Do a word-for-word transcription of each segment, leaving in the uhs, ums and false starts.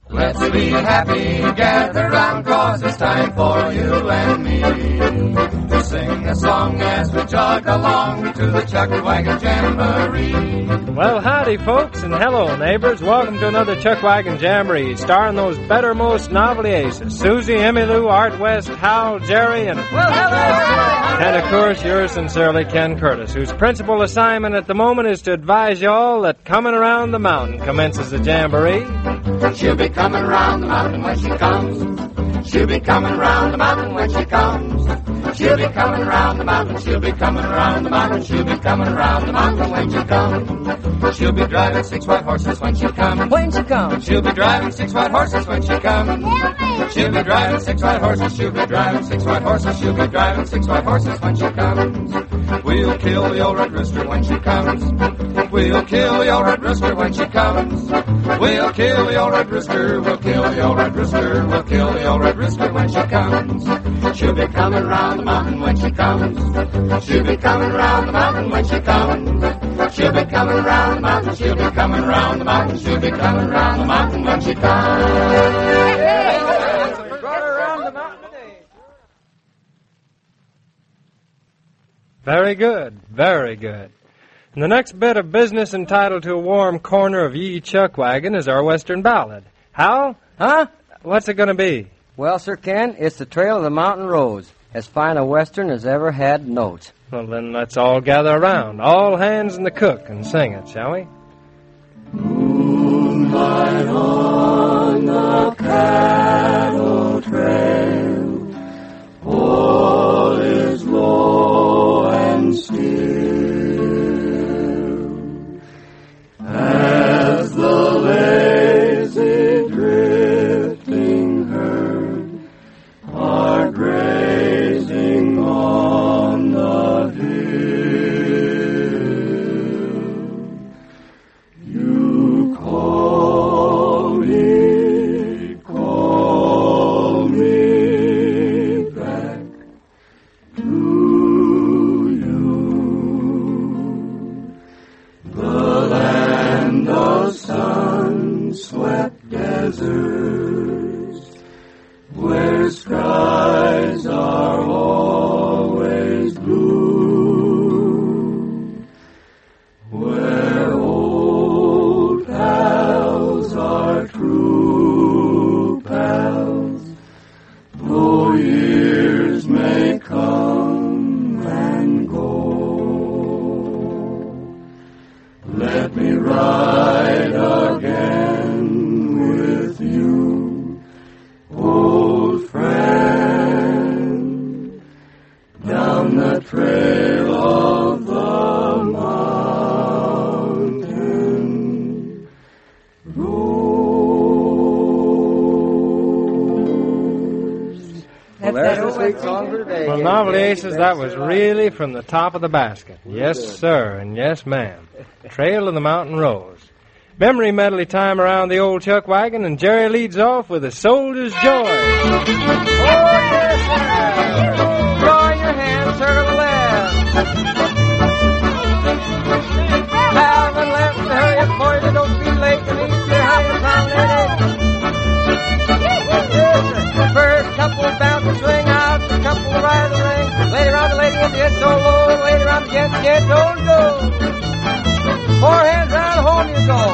Let's be happy, gather round, 'cause it's time for you and me to sing a song as we jog along to the Chuck Wagon Jamboree. Well, howdy, folks, and hello, neighbors. Welcome to another Chuck Wagon Jamboree, starring those bettermost novelty aces, Susie, Emmylou, Art West, Hal, Jerry, and... Well, hello! And, of course, yours sincerely, Ken Curtis, whose principal assignment at the moment is to advise you all that coming around the mountain commences the Jamboree. She'll be coming round the mountain when she comes. She'll be coming round the mountain when she comes. She'll be coming round the mountain. She'll be coming round the mountain. She'll be coming round the mountain when she comes. She'll be driving six white horses when she comes. When she comes. She'll be driving six white horses when she comes. She'll be driving six white horses. She'll be driving six white horses. She'll be driving six white horses when she comes. We'll kill the old red rooster when she comes. We'll kill the old red rooster when she comes. We'll kill the old red rooster. We'll kill the old red rooster. We'll kill the old red rooster when she comes. She'll be coming round the mountain when she comes. She'll be coming round the mountain when she comes. She'll be coming round the mountain. She'll be coming round the mountain. She'll be coming round the mountain when she comes. Very good, very good. And the next bit of business entitled To a Warm Corner of Ye Chuck Wagon is our Western ballad. Hal? Huh? What's it going to be? Well, Sir Ken, it's the Trail of the Mountain Rose, as fine a Western as ever had notes. Well, then let's all gather around, all hands in the cook, and sing it, shall we? Moonlight on the cattle trail, all is low and still, as the lazy drifting herd are grazing on the hill. You call me, call me back to you. The land of sun-swept deserts, where skies are always blue, where old pals are true pals, though years may come and go. Let me ride again with you, old friend, down the trail of the mountain rose. Well, there's the sweet song for today. Well, Novelty Aces, that was really from the top of the basket. Yes, sir, and yes, ma'am. Trail of the Mountain Rose. Memory medley time around the old Chuck Wagon, and Jerry leads off with A Soldier's Joy. Oh, yes, sir. Draw your hands, circle the left. Have a left, hurry up, boys, and don't be late, and eat your highest pound it. First couple bounce and swing out, the couple ride the ring. Later on, the lady in the head so low, later on, the gents get don't go. Four hands round, home you go.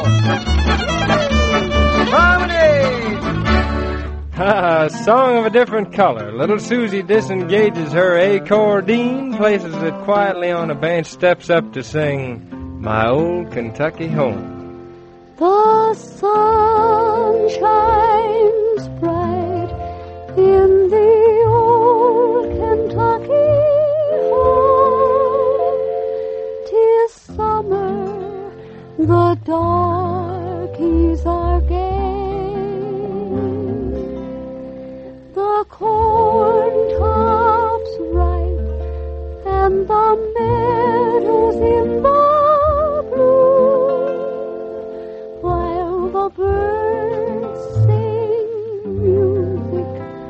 Promenade. A song of a different color. Little Susie disengages her accordion, places it quietly on a bench, steps up to sing My Old Kentucky Home. The sun shines bright in the old Kentucky home. 'Tis summer, the darkies are gay. The corn tops ripe and the meadows in the bloom, while the birds sing music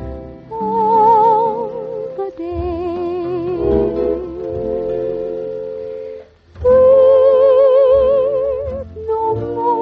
all the day. Weep no more.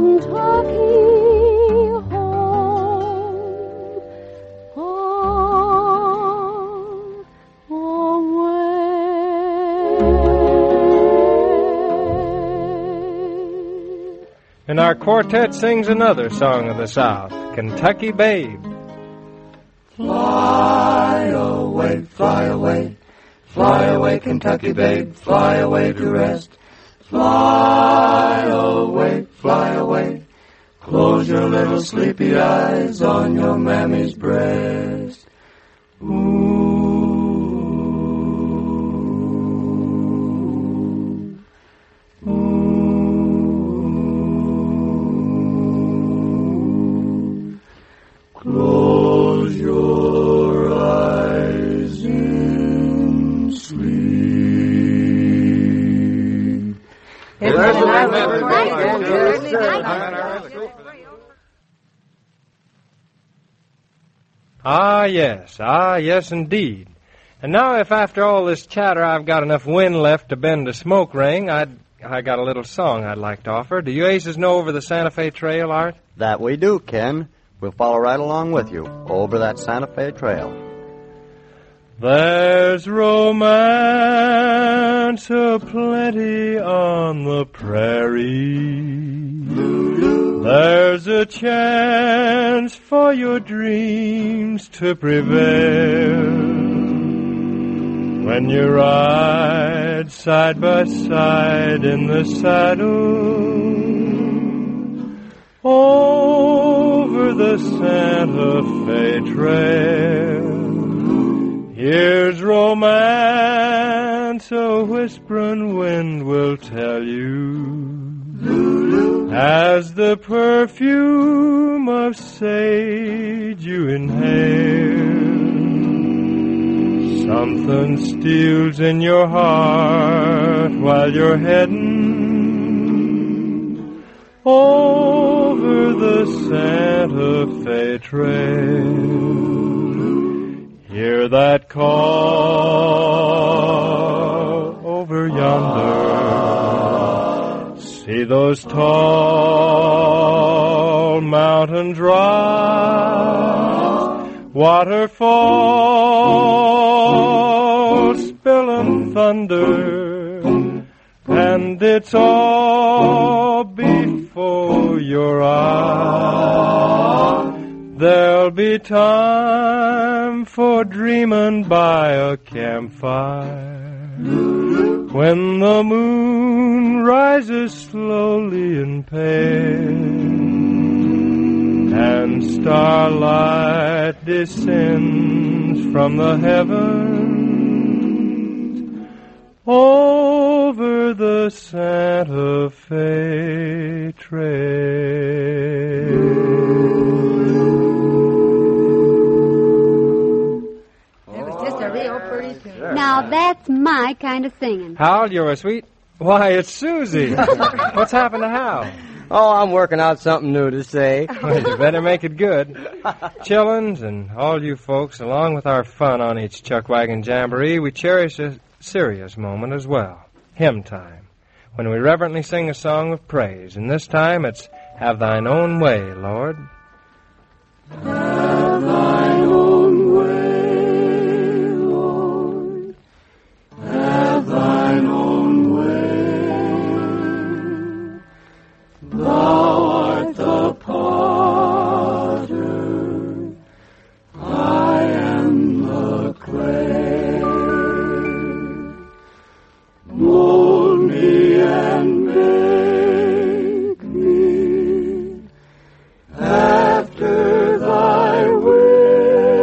Kentucky home, far away. And our quartet sings another song of the South, Kentucky Babe. Fly away, fly away, fly away, Kentucky babe, fly away to rest. Fly away, fly away, close your little sleepy eyes on your mammy's breast. Ooh, ooh, close your eyes in sleep. Ah, yes, ah, yes, indeed. And now if after all this chatter I've got enough wind left to bend a smoke ring, I'd, I got a little song I'd like to offer. Do you aces know over the Santa Fe Trail, Art? That we do, Ken. We'll follow right along with you over that Santa Fe Trail. There's romance aplenty on the prairie. There's a chance for your dreams to prevail when you ride side by side in the saddle over the Santa Fe Trail. Here's romance, a whispering wind will tell you, as the perfume of sage you inhale. Something steals in your heart while you're heading over the Santa Fe Trail. Hear that call over yonder. See those tall mountains rise, waterfalls spilling thunder, and it's all before your eyes. There'll be time for dreaming by a campfire when the moon rises slowly and pale and starlight descends from the heavens over the Santa Fe Trail. Now that's my kind of singing. Hal, you're a sweet... Why, it's Susie. What's happened to Hal? Oh, I'm working out something new to say. Well, you better make it good. Chillins and all you folks, along with our fun on each Chuck Wagon Jamboree, we cherish a serious moment as well. Hymn time, when we reverently sing a song of praise. And this time it's Have Thine Own Way, Lord. Have thine own way, Lord. Have thine own way. Thou art the potter, I am the clay. Mold me and make me after thy will.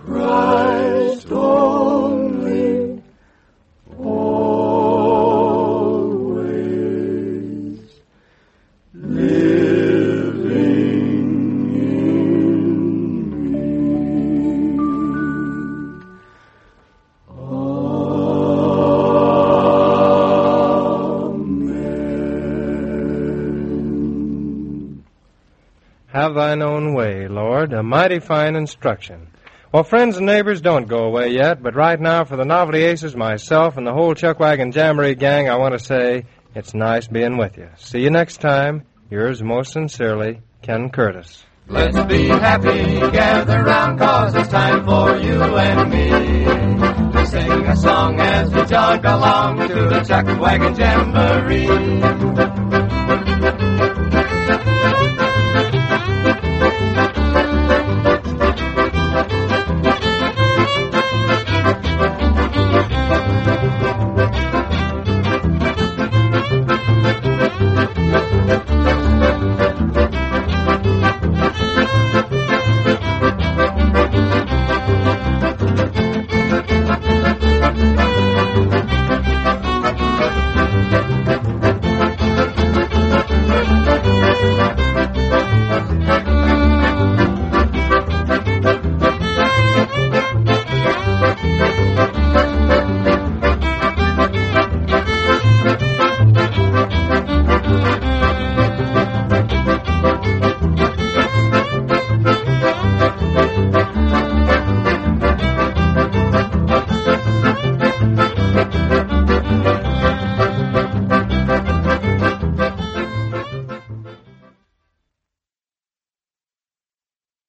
Christ only, always living in me. Amen. Have thine own way, Lord, a mighty fine instruction. Well, friends and neighbors, don't go away yet, but right now for the Novelty Aces, myself, and the whole Chuckwagon Jamboree gang, I want to say it's nice being with you. See you next time. Yours most sincerely, Ken Curtis. Let's be happy, gather round, cause it's time for you and me to sing a song as we jog along to the Chuckwagon Jamboree.